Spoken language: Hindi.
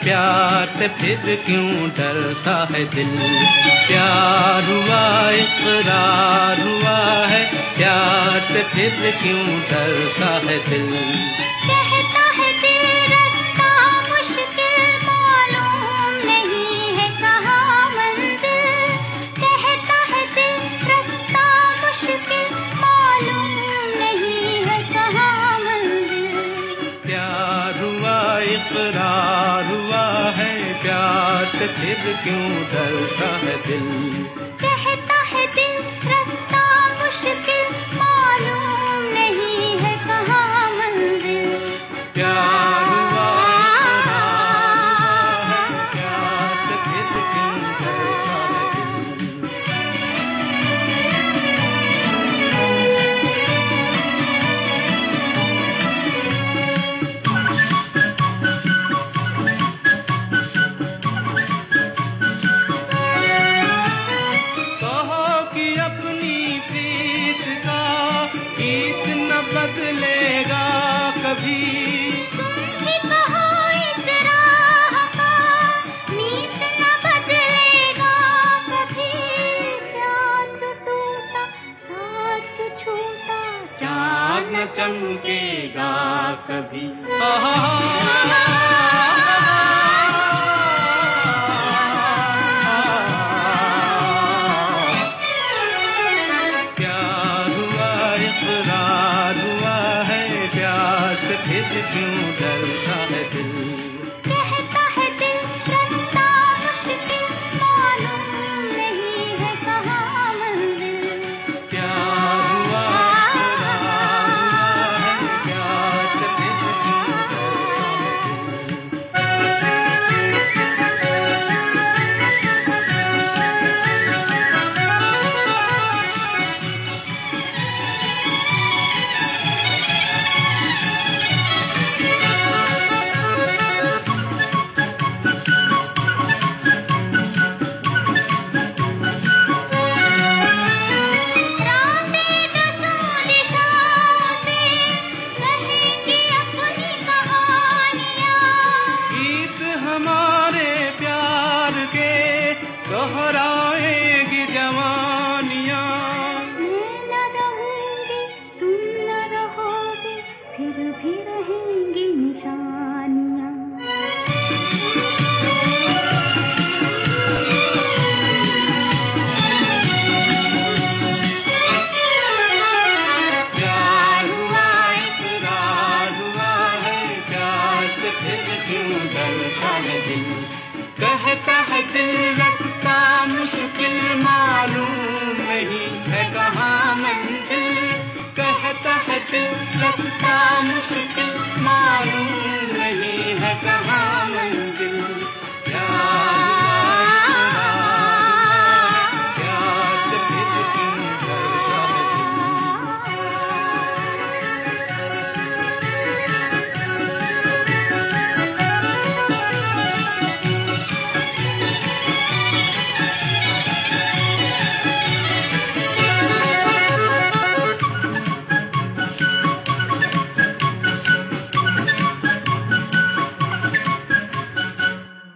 प्यार से फिर क्यों डरता है दिल। प्यार हुआ इकरार हुआ है, प्यार से फिर क्यों डरता है दिल। कहता है दिल रास्ता मुश्किल मालूम नहीं है कहाँ मंजिल। कहता है दिल रास्ता मुश्किल मालूम नहीं है कहाँ मंजिल। प्यार हुआ इकरार हुआ है, प्यार से फिर क्यों डरता है दिल। कहता है दिल रास्ता मुश्किल मालूम नहीं है कहाँ मंजिल। प्यार हुआ इकरार हुआ है, प्यार से फिर क्यों डरता है दिल। गीत न बदलेगा कभी। तुम ही कहो इस राह का मीत न बदलेगा कभी। प्यार जो टूटा साथ जो छूटा चाँद न चमकेगा कभी। प्यार हुआ इकरार हुआ है, प्यार से फिर क्यों डरता है दिल। कहता है दिल रास्ता मुश्किल मालूम नहीं है कहाँ मंजिल। प्यार हुआ इकरार हुआ है, प्यार से फिर क्यों डरता है दिल। रातें दसों दिशाओं से कहेंगी अपनी कहानियाँ। गीत हमारे प्यार के दोहराएगी जवानियाँ। मैं न रहूंगी तुम न रहोगे फिर भी रहेंगी निशानियाँ। प्यार हुआ इकरार हुआ है, प्यार से फिर क्यों डरता है दिल। कहता है दिल रास्ता मुश्किल मालूम नहीं है कहाँ मंजिल। कहता है दिल